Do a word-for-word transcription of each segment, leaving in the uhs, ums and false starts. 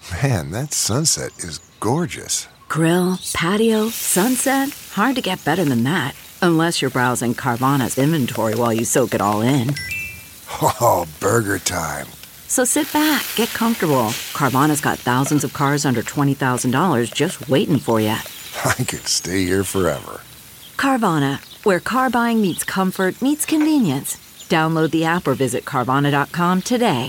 Man, that sunset is gorgeous. Grill, patio, sunset. Hard to get better than that. Unless you're browsing Carvana's inventory while you soak it all in. Oh, burger time. So sit back, get comfortable. Carvana's got thousands of cars under twenty thousand dollars just waiting for you. I could stay here forever. Carvana, where car buying meets comfort, meets convenience. Download the app or visit Carvana dot com today.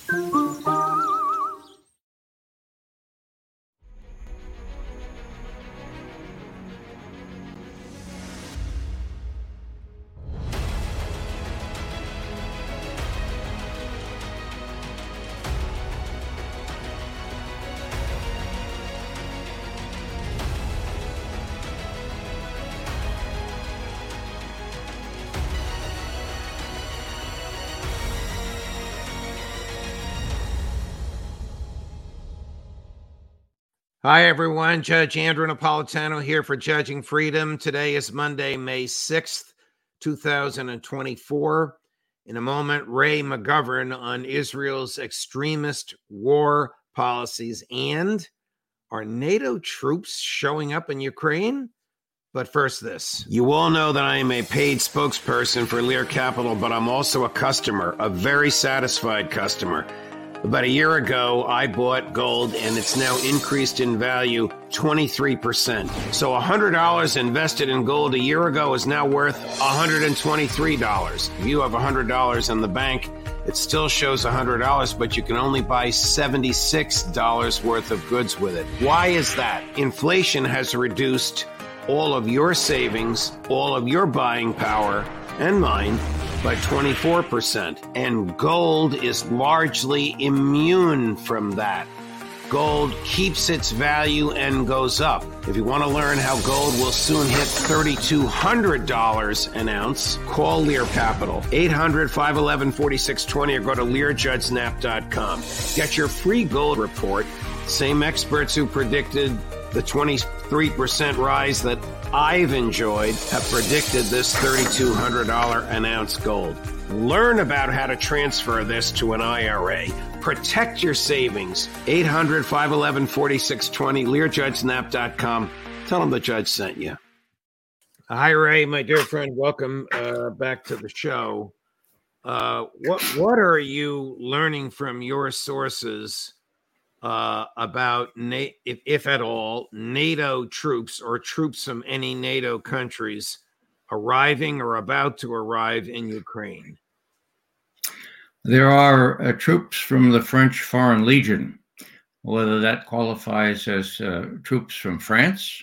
Hi, everyone. Judge Andrew Napolitano here for Judging Freedom. Today is Monday, May sixth, two thousand twenty-four. In a moment, Ray McGovern on Israel's extremist war policies. And are NATO troops showing up in Ukraine? But first, this. You all know that I am a paid spokesperson for Lear Capital, but I'm also a customer, a very satisfied customer. About a year ago, I bought gold, and it's now increased in value twenty-three percent. So one hundred dollars invested in gold a year ago is now worth one hundred twenty-three dollars. If you have one hundred dollars in the bank, it still shows one hundred dollars, but you can only buy seventy-six dollars worth of goods with it. Why is that? Inflation has reduced all of your savings, all of your buying power, and mine, by twenty-four percent. And gold is largely immune from that. Gold keeps its value and goes up. If you want to learn how gold will soon hit three thousand two hundred dollars an ounce, call Lear Capital, eight hundred, five one one, four six two zero, or go to lear judge snap dot com. Get your free gold report. Same experts who predicted the twenty-three percent rise that I've enjoyed have predicted this three thousand two hundred dollars an ounce gold. Learn about how to transfer this to an I R A. Protect your savings. eight hundred, five one one, four six two zero, lear judge snap dot com. Tell them the judge sent you. Hi, Ray, my dear friend. Welcome uh, back to the show. Uh, what what are you learning from your sources Uh, about, Na- if, if at all, NATO troops or troops from any NATO countries arriving or about to arrive in Ukraine? There are uh, troops from the French Foreign Legion. Whether that qualifies as uh, troops from France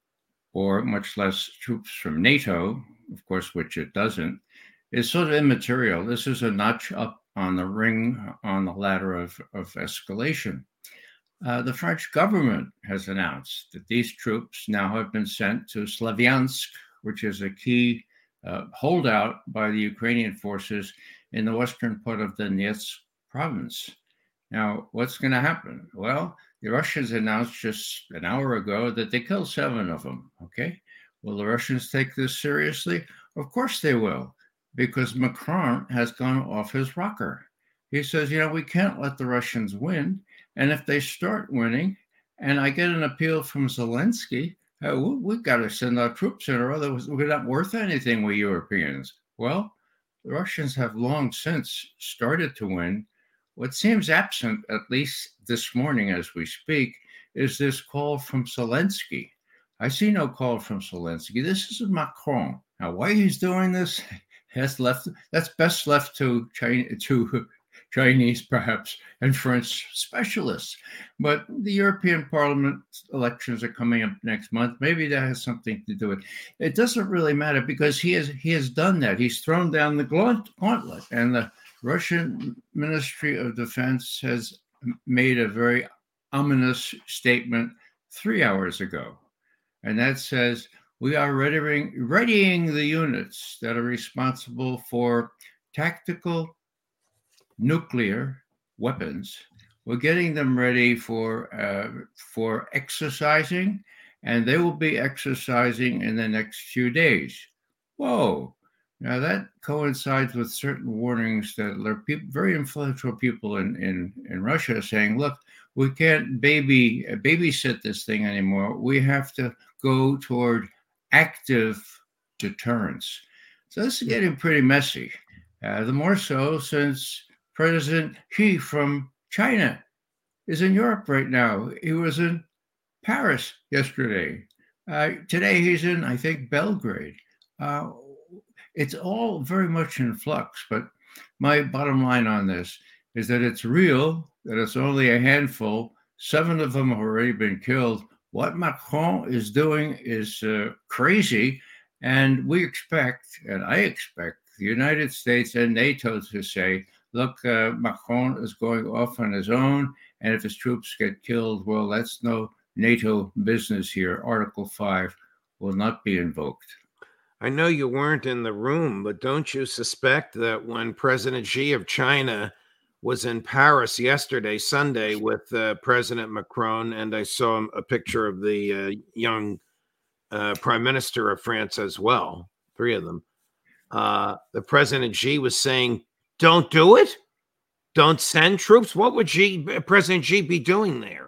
or much less troops from NATO, of course, which it doesn't, is sort of immaterial. This is a notch up on the ring, on the ladder of, of escalation. Uh, the French government has announced that these troops now have been sent to Slavyansk, which is a key uh, holdout by the Ukrainian forces in the western part of Donetsk province. Now, what's going to happen? Well, the Russians announced just an hour ago that they killed seven of them, okay? Will the Russians take this seriously? Of course they will, because Macron has gone off his rocker. He says, you know, we can't let the Russians win. And if they start winning, and I get an appeal from Zelensky, uh, we, we've got to send our troops in, or otherwise we're not worth anything, we Europeans. Well, the Russians have long since started to win. What seems absent, at least this morning as we speak, is this call from Zelensky. I see no call from Zelensky. This is Macron. Now, why he's doing this, that's left. That's best left to China, to Chinese, perhaps, and French specialists. But the European Parliament elections are coming up next month. Maybe that has something to do with it. It doesn't really matter because he has he has done that. He's thrown down the gauntlet, and the Russian Ministry of Defense has made a very ominous statement three hours ago, and that says we are readying, readying the units that are responsible for tactical nuclear weapons. We're getting them ready for uh, for exercising, and they will be exercising in the next few days. Whoa! Now that coincides with certain warnings that there are people, very influential people in, in, in Russia saying, look, we can't baby babysit this thing anymore. We have to go toward active deterrence. So this is getting pretty messy. Uh, the more so since President Xi from China is in Europe right now. He was in Paris yesterday. Uh, today he's in, I think, Belgrade. Uh, it's all very much in flux, but my bottom line on this is that it's real, that it's only a handful. Seven of them have already been killed. What Macron is doing is uh, crazy, and we expect, and I expect, the United States and NATO to say, look, uh, Macron is going off on his own, and if his troops get killed, well, that's no NATO business here. Article five will not be invoked. I know you weren't in the room, but don't you suspect that when President Xi of China was in Paris yesterday, Sunday, with uh, President Macron, and I saw a picture of the uh, young uh, Prime Minister of France as well, three of them, uh, the President Xi was saying, don't do it? Don't send troops? What would Xi, President Xi be doing there?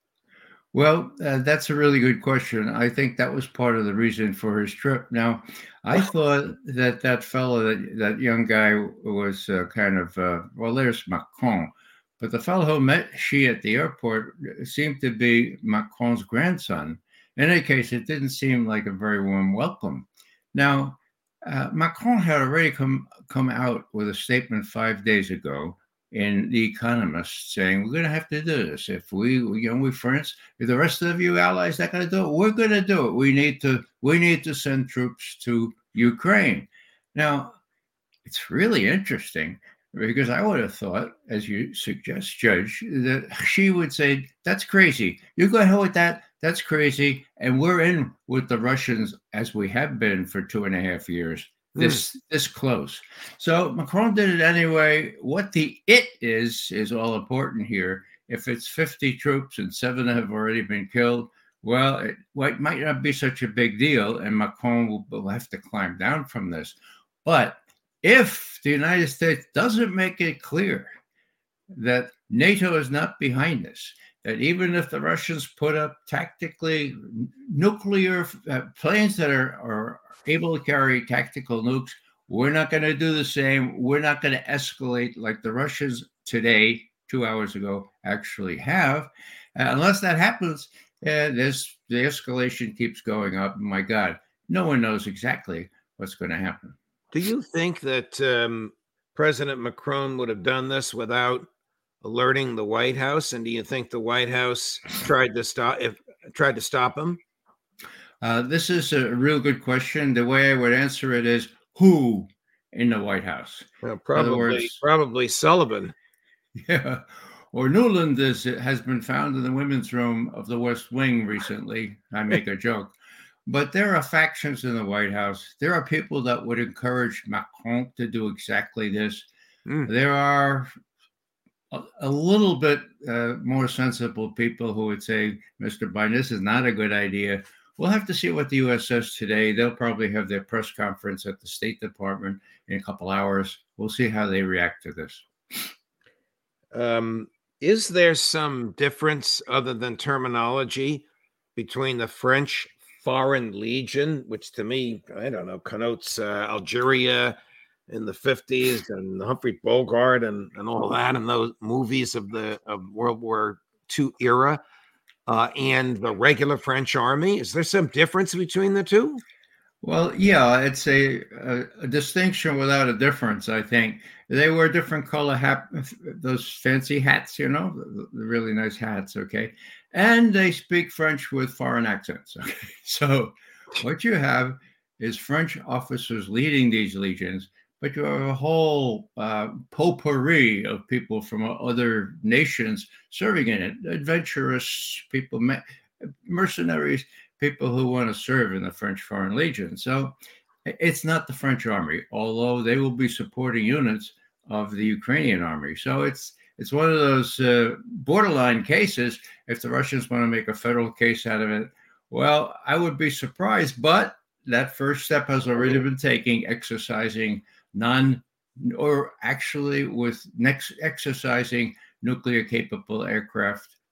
Well, uh, that's a really good question. I think that was part of the reason for his trip. Now, I thought that that fellow, that, that young guy was uh, kind of, uh, well, there's Macron. But the fellow who met Xi at the airport seemed to be Macron's grandson. In any case, it didn't seem like a very warm welcome. Now, uh, Macron had already come, come out with a statement five days ago in The Economist saying, we're going to have to do this. If we, you know, we France, if the rest of you allies not going to do it, we're going to do it. We need to, we need to send troops to Ukraine. Now, it's really interesting because I would have thought, as you suggest, Judge, that she would say, that's crazy. You go ahead with that. That's crazy. And we're in with the Russians as we have been for two and a half years. This this close. So Macron did it anyway. What the it is is all important here. If it's fifty troops and seven have already been killed, well, it, well, it might not be such a big deal, and Macron will, will have to climb down from this. But if the United States doesn't make it clear that NATO is not behind this, that even if the Russians put up tactically nuclear uh, planes that are, are able to carry tactical nukes, we're not going to do the same. We're not going to escalate like the Russians today, two hours ago, actually have. Uh, unless that happens, uh, this the escalation keeps going up. My God, no one knows exactly what's going to happen. Do you think that um, President Macron would have done this without alerting the White House? And do you think the White House tried to stop if tried to stop him? Uh, this is a real good question. The way I would answer it is who in the White House? Well, probably, words, probably Sullivan. Yeah, or Nuland is, has been found in the women's room of the West Wing recently. I make a joke. But there are factions in the White House. There are people that would encourage Macron to do exactly this. Mm. There are a, a little bit uh, more sensible people who would say, Mister Biden, this is not a good idea. We'll have to see what the U S says today. They'll probably have their press conference at the State Department in a couple hours. We'll see how they react to this. Um, is there some difference other than terminology between the French Foreign Legion, which to me, I don't know, connotes uh, Algeria in the fifties and Humphrey Bogart and, and all that, and those movies of the of World War Two era, uh, and the regular French army? Is there some difference between the two? Well, yeah, it's a, a, a distinction without a difference, I think. They wear different color hat, those fancy hats, you know, the, the really nice hats, okay? And they speak French with foreign accents, okay? So what you have is French officers leading these legions, but you have a whole uh, potpourri of people from other nations serving in it, adventurous people, mercenaries, people who want to serve in the French Foreign Legion. So it's not the French army, although they will be supporting units of the Ukrainian army. So it's it's one of those uh, borderline cases. If the Russians want to make a federal case out of it, well, I would be surprised. But that first step has already been taken, exercising non, or actually with next exercising nuclear capable aircraft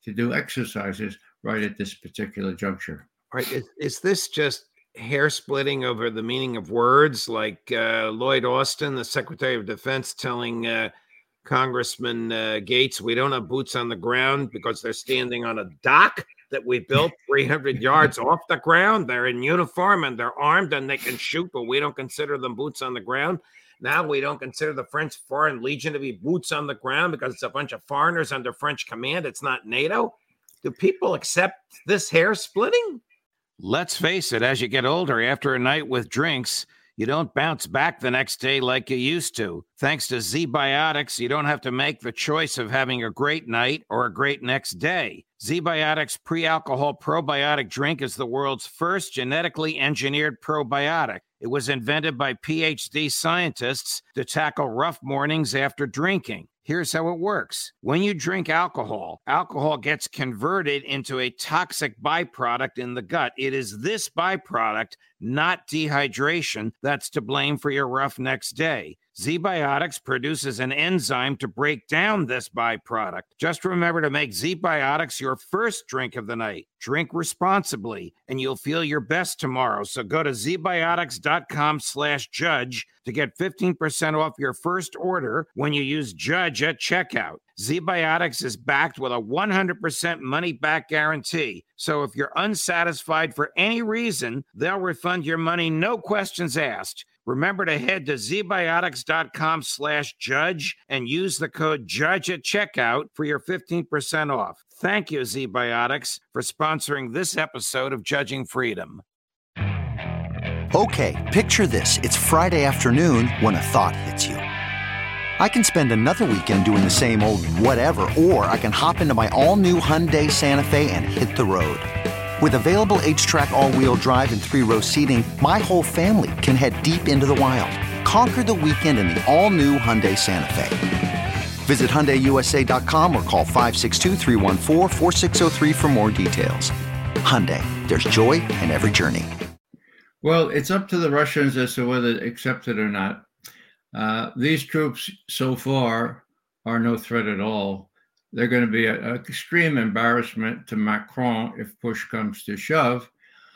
to do exercises right at this particular juncture. All right. Is, is this just hair splitting over the meaning of words, like uh, Lloyd Austin, the Secretary of Defense, telling uh, Congressman uh, Gates, we don't have boots on the ground because they're standing on a dock that we built three hundred yards off the ground. They're in uniform and they're armed and they can shoot, but we don't consider them boots on the ground. Now we don't consider the French Foreign Legion to be boots on the ground because it's a bunch of foreigners under French command. It's not NATO. Do people accept this hair splitting? Let's face it, as you get older, after a night with drinks, you don't bounce back the next day like you used to. Thanks to Z-Biotics, you don't have to make the choice of having a great night or a great next day. Z-Biotics pre-alcohol probiotic drink is the world's first genetically engineered probiotic. It was invented by P H D scientists to tackle rough mornings after drinking. Here's how it works. When you drink alcohol, alcohol gets converted into a toxic byproduct in the gut. It is this byproduct, not dehydration, that's to blame for your rough next day. Z-Biotics produces an enzyme to break down this byproduct. Just remember to make Z-Biotics your first drink of the night. Drink responsibly, and you'll feel your best tomorrow. So go to zbiotics.com slash judge to get fifteen percent off your first order when you use Judge at checkout. Z-Biotics is backed with a one hundred percent money-back guarantee. So if you're unsatisfied for any reason, they'll refund your money, no questions asked. Remember to head to zbiotics.com slash judge and use the code JUDGE at checkout for your fifteen percent off. Thank you, Z-Biotics, for sponsoring this episode of Judging Freedom. Okay, picture this. It's Friday afternoon when a thought hits you. I can spend another weekend doing the same old whatever, or I can hop into my all-new Hyundai Santa Fe and hit the road. With available H-Track all-wheel drive and three-row seating, my whole family can head deep into the wild. Conquer the weekend in the all-new Hyundai Santa Fe. Visit Hyundai U S A dot com or call five six two, three one four, four six zero three for more details. Hyundai, there's joy in every journey. Well, it's up to the Russians as to whether they accept it or not. Uh, these troops so far are no threat at all. They're going to be an extreme embarrassment to Macron if push comes to shove,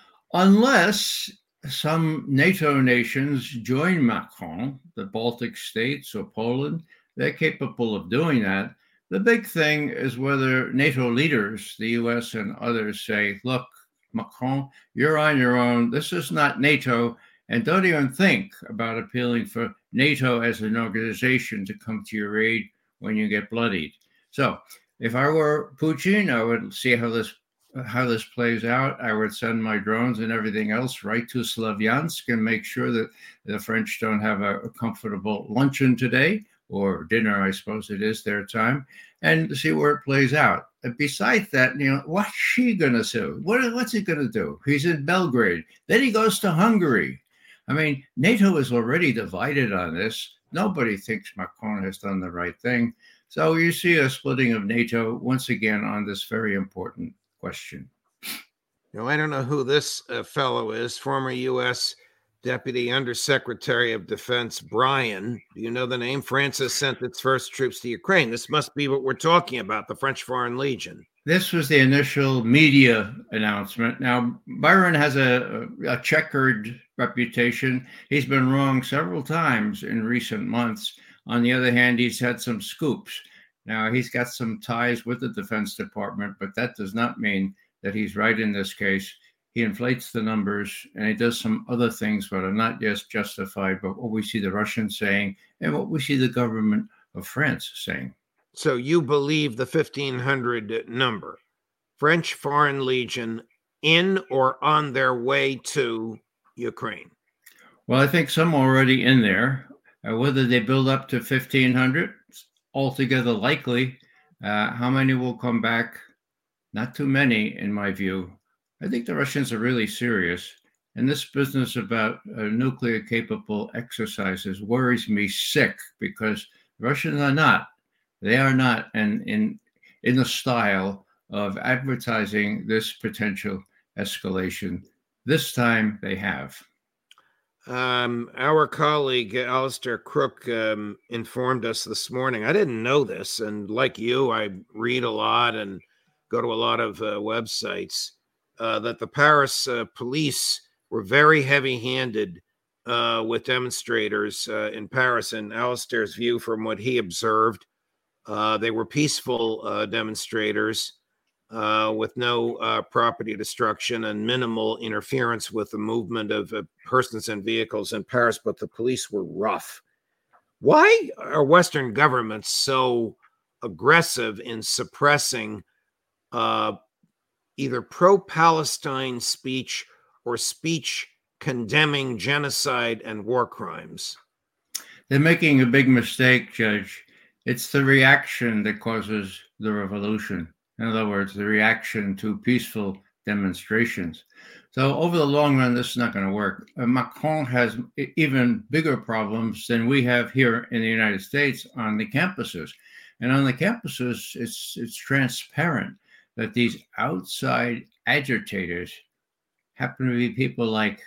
unless some NATO nations join Macron, the Baltic states or Poland. They're capable of doing that. The big thing is whether NATO leaders, the U S and others, say, look, Macron, you're on your own. This is not NATO. And don't even think about appealing for NATO as an organization to come to your aid when you get bloodied. So if I were Putin, I would see how this how this plays out. I would send my drones and everything else right to Slavyansk and make sure that the French don't have a, a comfortable luncheon today, or dinner, I suppose it is their time, and see where it plays out. And besides that, you know, what's she going to do? What, what's he going to do? He's in Belgrade. Then he goes to Hungary. I mean, NATO is already divided on this. Nobody thinks Macron has done the right thing. So you see a splitting of NATO once again on this very important question. You know, I don't know who this uh, fellow is, former U S Deputy Undersecretary of Defense Brian. Do you know the name? France has sent its first troops to Ukraine. This must be what we're talking about, the French Foreign Legion. This was the initial media announcement. Now, Byron has a, a checkered reputation. He's been wrong several times in recent months. On the other hand, he's had some scoops. Now, he's got some ties with the Defense Department, but that does not mean that he's right in this case. He inflates the numbers and he does some other things that are not just justified, but what we see the Russians saying and what we see the government of France saying. So you believe the fifteen hundred number, French Foreign Legion in or on their way to Ukraine? Well, I think some already in there. Uh, whether they build up to fifteen hundred, altogether likely. Uh, how many will come back? Not too many, in my view. I think the Russians are really serious. And this business about uh, nuclear-capable exercises worries me sick, because Russians are not. They are not, and in in the style of advertising this potential escalation. This time they have. Um, our colleague, Alistair Crook, um, informed us this morning. I didn't know this. And like you, I read a lot and go to a lot of uh, websites, uh, that the Paris uh, police were very heavy-handed uh, with demonstrators uh, in Paris. In Alistair's view, from what he observed, uh, they were peaceful uh, demonstrators uh, with no uh, property destruction and minimal interference with the movement of uh, persons and vehicles in Paris, but the police were rough. Why are Western governments so aggressive in suppressing uh, either pro-Palestine speech or speech condemning genocide and war crimes? They're making a big mistake, Judge. It's the reaction that causes the revolution. In other words, the reaction to peaceful demonstrations. So over the long run, this is not going to work. Uh, Macron has even bigger problems than we have here in the United States on the campuses. And on the campuses, it's it's transparent that these outside agitators happen to be people like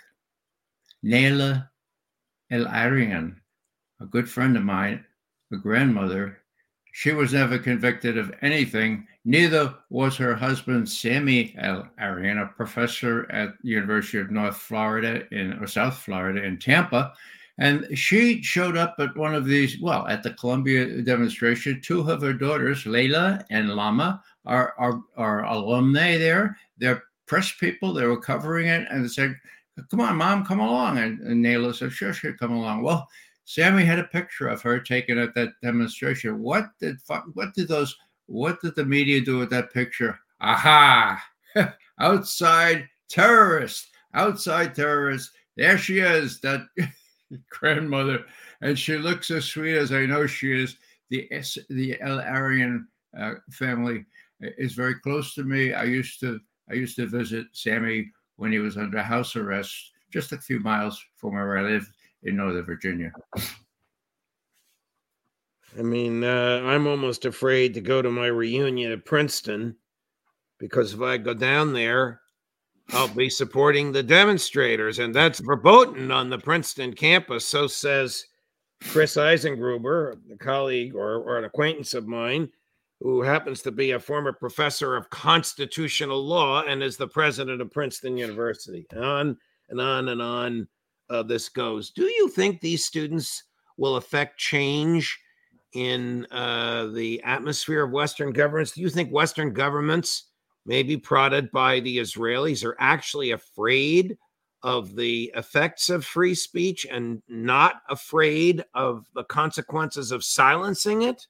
Naila El-Arian, a good friend of mine, a grandmother. She was never convicted of anything. Neither was her husband, Sami El-Arian, a professor at the University of North Florida in or South Florida in Tampa. And she showed up at one of these, well, at the Columbia demonstration. Two of her daughters, Layla and Lama, are, are, are alumni there. They're press people. They were covering it and said, come on, Mom, come along. And, and Layla said, sure, sure, come along. Well, Sammy had a picture of her taken at that demonstration. What did what did those what did the media do with that picture? Aha! Outside terrorist, outside terrorist. There she is, that grandmother, and she looks as sweet as I know she is. The the El-Arian uh, family is very close to me. I used to I used to visit Sammy when he was under house arrest, just a few miles from where I live in Northern Virginia. I mean, uh, I'm almost afraid to go to my reunion at Princeton, because if I go down there, I'll be supporting the demonstrators, and that's verboten on the Princeton campus. So says Chris Eisengruber, a colleague or, or an acquaintance of mine, who happens to be a former professor of constitutional law and is the president of Princeton University. On and on and on uh, this goes. Do you think these students will affect change in uh, the atmosphere of Western governments? Do you think Western governments, maybe prodded by the Israelis, are actually afraid of the effects of free speech and not afraid of the consequences of silencing it?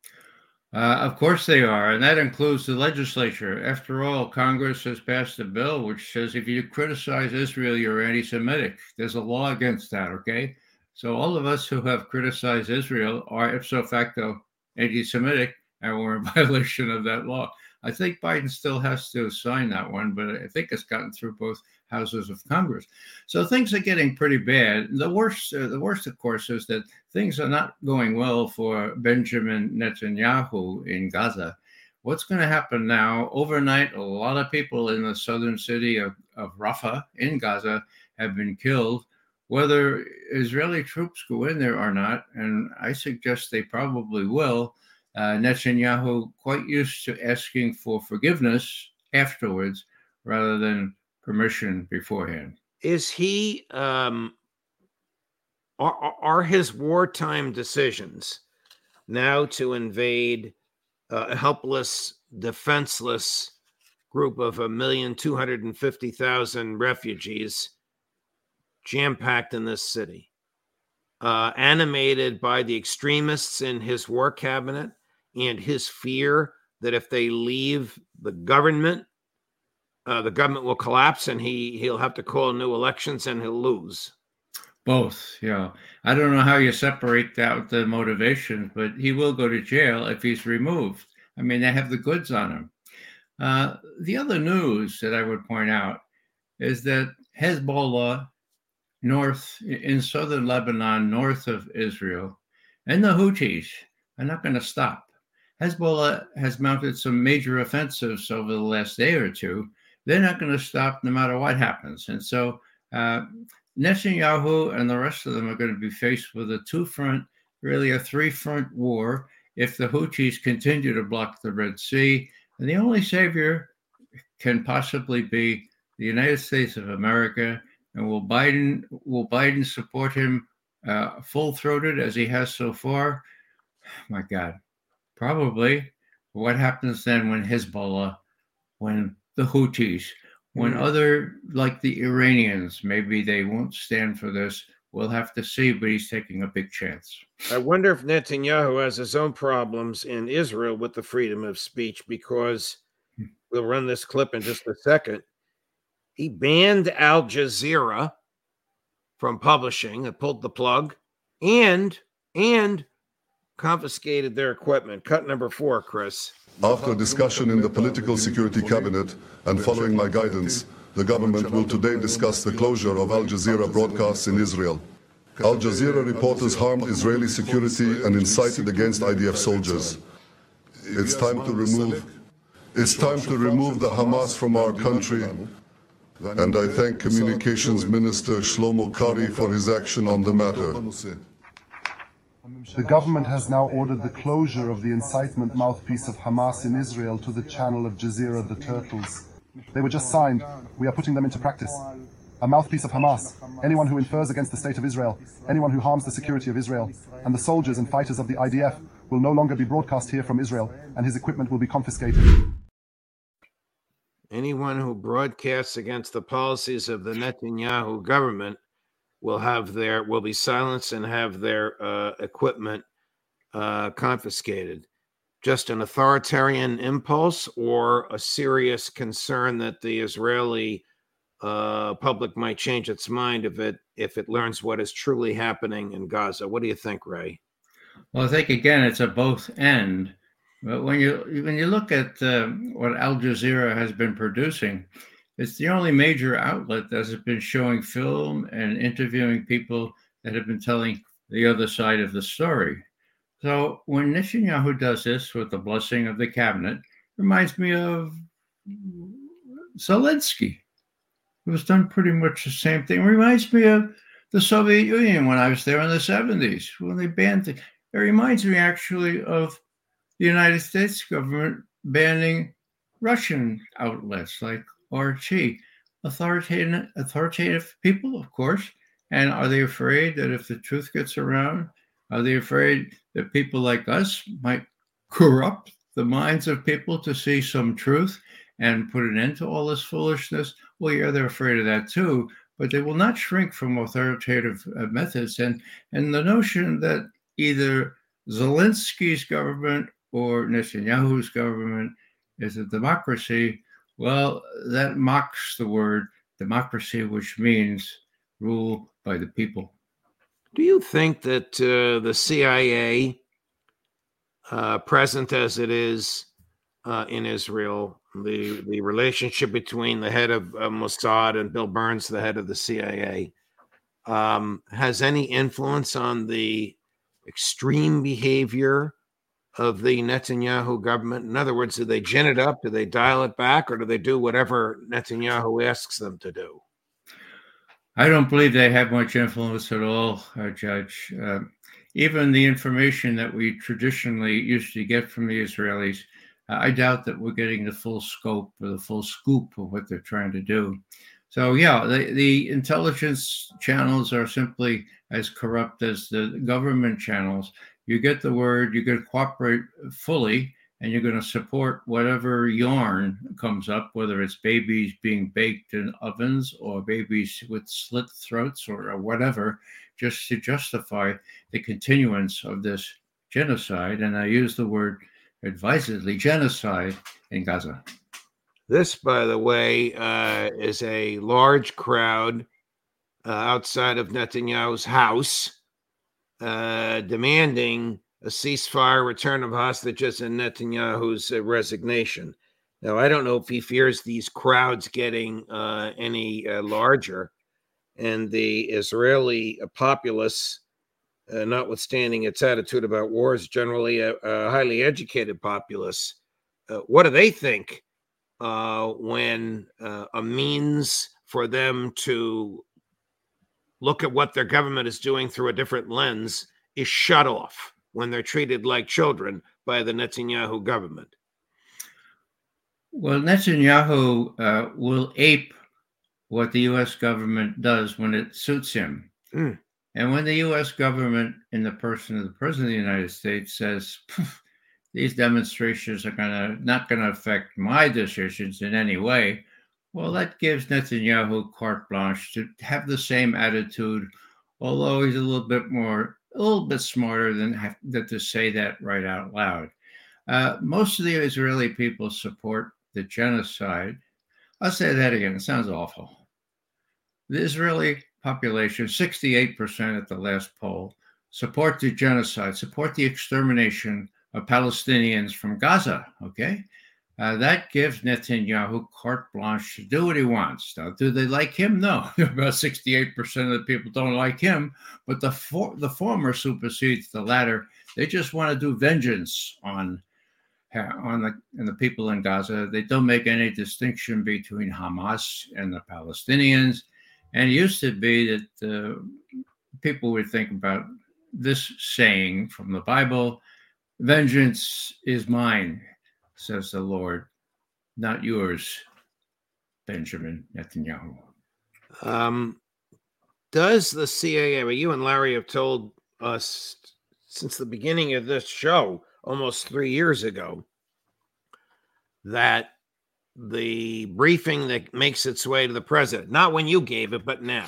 Uh, of course they are, and that includes the legislature. After all, Congress has passed a bill which says if you criticize Israel, you're anti-Semitic. There's a law against that, okay? So all of us who have criticized Israel are ipso facto anti-Semitic, and we're in violation of that law. I think Biden still has to sign that one, but I think it's gotten through both houses of Congress. So things are getting pretty bad. The worst, uh, the worst, of course, is that things are not going well for Benjamin Netanyahu in Gaza. What's going to happen now? Overnight, a lot of people in the southern city of, of Rafah in Gaza have been killed. Whether Israeli troops go in there or not, and I suggest they probably will, uh, Netanyahu quite used to asking for forgiveness afterwards rather than permission beforehand. Is he, um, are, are his wartime decisions now to invade a helpless, defenseless group of a million two hundred and fifty thousand refugees jam-packed in this city, uh, animated by the extremists in his war cabinet and his fear that if they leave the government, uh, the government will collapse and he, he'll have to call new elections and he'll lose? Both, yeah. I don't know how you separate out the motivation, but he will go to jail if he's removed. I mean, they have the goods on him. Uh, the other news that I would point out is that Hezbollah, north in southern Lebanon, north of Israel, and the Houthis are not going to stop. Hezbollah has mounted some major offensives over the last day or two. They're not going to stop no matter what happens. And so uh, Netanyahu and the rest of them are going to be faced with a two-front, really a three-front war if the Houthis continue to block the Red Sea, And the only savior can possibly be the United States of America. And will Biden will Biden support him uh, full-throated as he has so far? My God, probably. What happens then when Hezbollah, when the Houthis, when mm. other, like the Iranians, maybe they won't stand for this? We'll have to see, but he's taking a big chance. I wonder if Netanyahu has his own problems in Israel with the freedom of speech, because we'll run this clip in just a second. He banned Al Jazeera from publishing, it pulled the plug, and and confiscated their equipment. Cut number four, Chris. After discussion in the Political Security Cabinet and following my guidance, the government will today discuss the closure of Al Jazeera broadcasts in Israel. Al Jazeera reporters harmed Israeli security and incited against I D F soldiers. It's time to remove, it's time to remove the Hamas from our country. And I thank Communications Minister Shlomo Kari for his action on the matter. The government has now ordered the closure of the incitement mouthpiece of Hamas in Israel to the channel of Jazeera the Turtles. They were just signed. We are putting them into practice. A mouthpiece of Hamas, anyone who infers against the state of Israel, anyone who harms the security of Israel, and the soldiers and fighters of the I D F will no longer be broadcast here from Israel, and his equipment will be confiscated. Anyone who broadcasts against the policies of the Netanyahu government will have their will be silenced and have their uh, equipment uh, confiscated. Just an authoritarian impulse, or a serious concern that the Israeli uh, public might change its mind if it if it learns what is truly happening in Gaza? What do you think, Ray? Well, I think again it's a both and. But when you when you look at uh, what Al Jazeera has been producing, it's the only major outlet that has been showing film and interviewing people that have been telling the other side of the story. So when Netanyahu does this with the blessing of the cabinet, it reminds me of Zelensky. It was done pretty much the same thing. It reminds me of the Soviet Union when I was there in the seventies, when they banned it. It reminds me actually of the United States government banning Russian outlets like R T. Authoritative, authoritative people, of course. And are they afraid that if the truth gets around, are they afraid that people like us might corrupt the minds of people to see some truth and put an end to all this foolishness? Well, yeah, they're afraid of that too, but they will not shrink from authoritative uh, methods. And, and the notion that either Zelensky's government or Netanyahu's government is a democracy, well, that mocks the word democracy, which means rule by the people. Do you think that uh, the C I A, uh, present as it is uh, in Israel, the, the relationship between the head of uh, Mossad and Bill Burns, the head of the C I A, um, has any influence on the extreme behavior of the Netanyahu government? In other words, do they gin it up? Do they dial it back? Or do they do whatever Netanyahu asks them to do? I don't believe they have much influence at all, uh, Judge. Uh, even the information that we traditionally used to get from the Israelis, uh, I doubt that we're getting the full scope or the full scoop of what they're trying to do. So, yeah, the, the intelligence channels are simply as corrupt as the government channels. You get the word, you get to cooperate fully, and you're going to support whatever yarn comes up, whether it's babies being baked in ovens or babies with slit throats or, or whatever, just to justify the continuance of this genocide. And I use the word advisedly, genocide in Gaza. This, by the way, uh, is a large crowd uh, outside of Netanyahu's house, uh, demanding a ceasefire, return of hostages, and Netanyahu's uh, resignation. Now, I don't know if he fears these crowds getting uh, any uh, larger, and the Israeli populace, uh, notwithstanding its attitude about war, is generally a, a highly educated populace. Uh, what do they think uh, when uh, a means for them to look at what their government is doing through a different lens is shut off, when they're treated like children by the Netanyahu government? Well, Netanyahu uh, will ape what the U S government does when it suits him. Mm. And when the U S government, in the person of the President of the United States, says, these demonstrations are gonna not going to affect my decisions in any way, well, that gives Netanyahu carte blanche to have the same attitude, although he's a little bit more, a little bit smarter than, have, than to say that right out loud. Uh, most of the Israeli people support the genocide. I'll say that again. It sounds awful. The Israeli population, sixty-eight percent at the last poll, support the genocide, support the extermination of Palestinians from Gaza, okay? Uh, that gives Netanyahu carte blanche to do what he wants. Now, do they like him? No. About sixty-eight percent of the people don't like him, but the for, the former supersedes the latter. They just want to do vengeance on, on the, on the people in Gaza. They don't make any distinction between Hamas and the Palestinians. And it used to be that uh, people would think about this saying from the Bible, vengeance is mine, says the Lord, not yours, Benjamin Netanyahu. Um, does the C I A, well, you and Larry have told us since the beginning of this show, almost three years ago, that the briefing that makes its way to the president, not when you gave it, but now,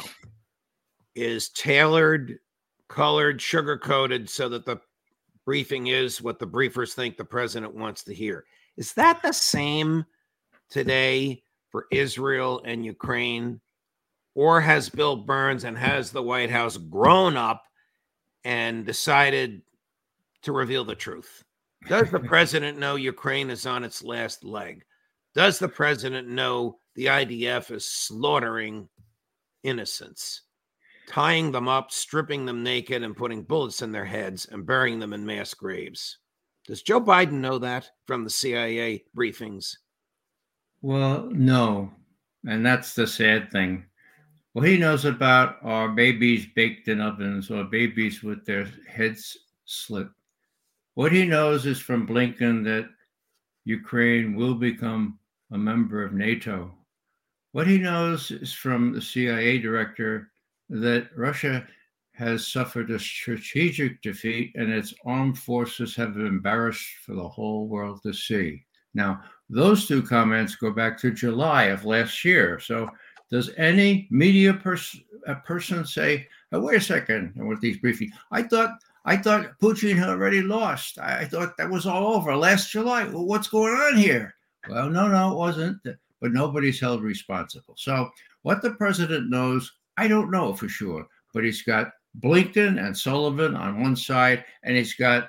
is tailored, colored, sugar-coated so that the briefing is what the briefers think the president wants to hear. Is that the same today for Israel and Ukraine? Or has Bill Burns and has the White House grown up and decided to reveal the truth? Does the president know Ukraine is on its last leg? Does the president know the I D F is slaughtering innocents, tying them up, stripping them naked, and putting bullets in their heads and burying them in mass graves? Does Joe Biden know that from the C I A briefings? Well, no. And that's the sad thing. What he knows about are babies baked in ovens or babies with their heads slit. What he knows is from Blinken that Ukraine will become a member of NATO. What he knows is from the C I A director that Russia has suffered a strategic defeat and its armed forces have been embarrassed for the whole world to see. Now, those two comments go back to July of last year. So does any media pers- a person say, oh, wait a second, with these briefings, I thought I thought Putin had already lost. I, I thought that was all over last July. Well, what's going on here? Well, no, no, it wasn't. But nobody's held responsible. So what the president knows, I don't know for sure. But he's got Blinken and Sullivan on one side, and he's got,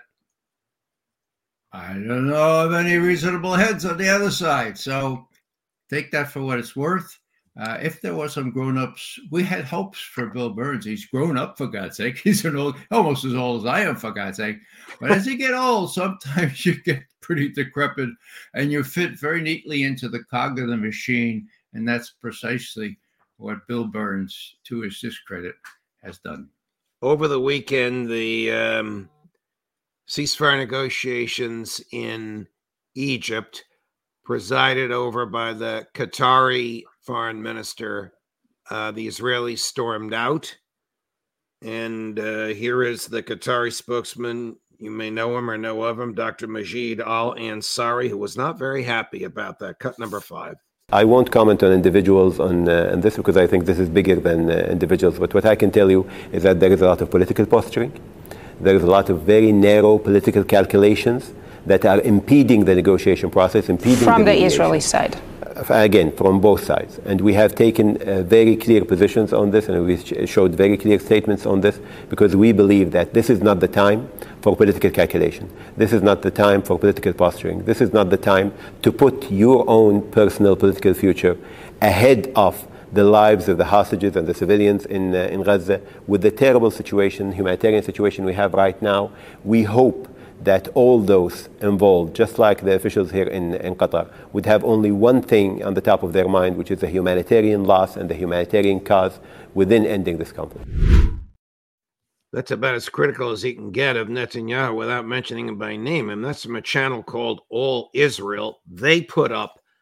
I don't know of any reasonable heads on the other side. So take that for what it's worth. Uh, if there were some grown-ups, we had hopes for Bill Burns. He's grown up, for God's sake. He's an old, almost as old as I am, for God's sake. But as you get old, sometimes you get pretty decrepit, and you fit very neatly into the cog of the machine. And that's precisely what Bill Burns, to his discredit, has done. Over the weekend, the um, ceasefire negotiations in Egypt, presided over by the Qatari foreign minister, uh, the Israelis stormed out. And uh, here is the Qatari spokesman. You may know him or know of him, Doctor Majid Al-Ansari, who was not very happy about that. Cut number five. I won't comment on individuals on, uh, on this because I think this is bigger than uh, individuals. But what I can tell you is that there is a lot of political posturing. There is a lot of very narrow political calculations that are impeding the negotiation process, impeding from the, the Israeli side. Again, from both sides. And we have taken uh, very clear positions on this, and we sh- showed very clear statements on this, because we believe that this is not the time for political calculation. This is not the time for political posturing. This is not the time to put your own personal political future ahead of the lives of the hostages and the civilians in, uh, in Gaza. With the terrible situation, humanitarian situation we have right now, we hope that all those involved, just like the officials here in, in Qatar, would have only one thing on the top of their mind, which is the humanitarian loss and the humanitarian cause within ending this conflict. That's about as critical as he can get of Netanyahu without mentioning him by name. And that's from a channel called All Israel. They put up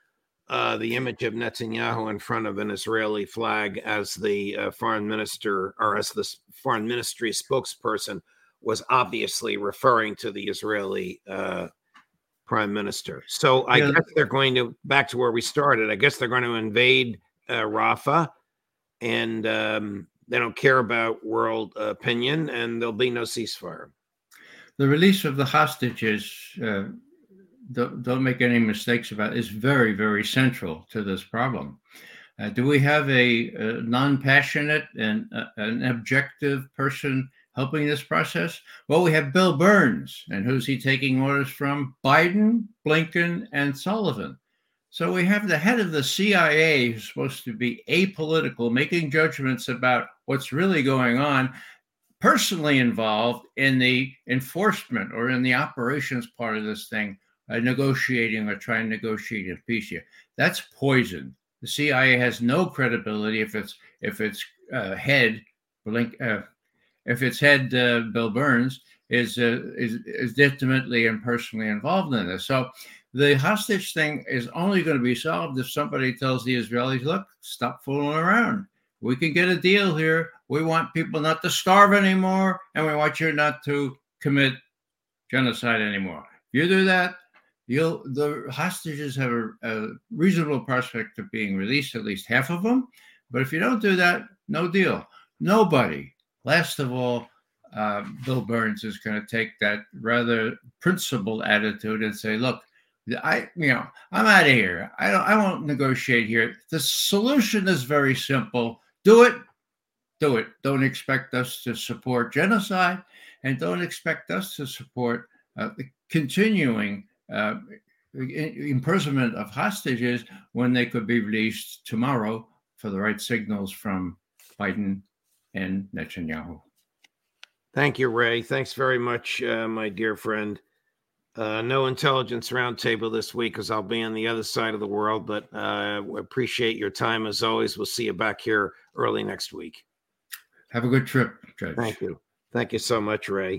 uh, the image of Netanyahu in front of an Israeli flag as the uh, foreign minister or as the foreign ministry spokesperson was obviously referring to the Israeli uh, prime minister. So I Yeah. guess they're going to, back to where we started, I guess they're going to invade uh, Rafah, and um, they don't care about world opinion, and there'll be no ceasefire. The release of the hostages, uh, don't, don't make any mistakes about it, is very, very central to this problem. Uh, do we have a, a non-passionate and uh, an objective person helping this process? Well, we have Bill Burns, and who's he taking orders from? Biden, Blinken, and Sullivan. So we have the head of the C I A, who's supposed to be apolitical, making judgments about what's really going on, personally involved in the enforcement or in the operations part of this thing, uh, negotiating or trying to negotiate a peace here. That's poison. The C I A has no credibility if it's if its uh, head, Blink, uh, if its head, uh, Bill Burns, is, uh, is is intimately and personally involved in this. So the hostage thing is only going to be solved if somebody tells the Israelis, "Look, stop fooling around. We can get a deal here. We want people not to starve anymore, and we want you not to commit genocide anymore." If you do that, you'll the hostages have a, a reasonable prospect of being released, at least half of them. But if you don't do that, no deal. Nobody. Last of all, uh, Bill Burns is going to take that rather principled attitude and say, "Look, I, you know, I'm out of here. I don't. I won't negotiate here. The solution is very simple. Do it. Do it. Don't expect us to support genocide, and don't expect us to support uh, the continuing uh, imprisonment of hostages when they could be released tomorrow for the right signals from Biden and Netanyahu." Thank you, Ray. Thanks very much, uh, my dear friend. Uh, no intelligence roundtable this week because I'll be on the other side of the world, but uh, appreciate your time as always. We'll see you back here early next week. Have a good trip, Judge. Thank you. Thank you so much, Ray.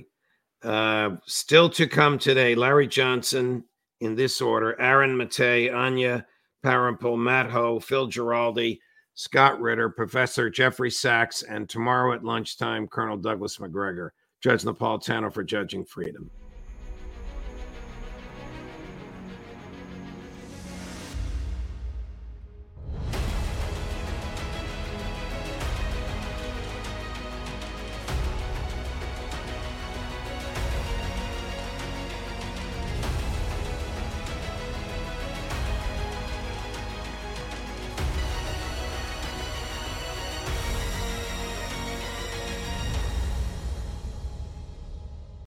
Uh, still to come today, Larry Johnson, in this order: Aaron Matei, Anya Parampil, Matt Ho, Phil Giraldi, Scott Ritter, Professor Jeffrey Sachs, and tomorrow at lunchtime, Colonel Douglas McGregor. Judge Napolitano for Judging Freedom.